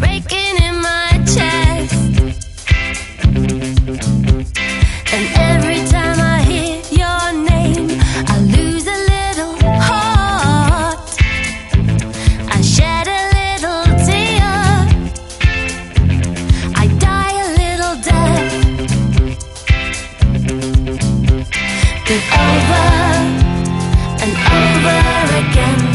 breaking in my chest. And every time I hear your name, I lose a little heart. I shed a little tear. I die a little death. But over and over again,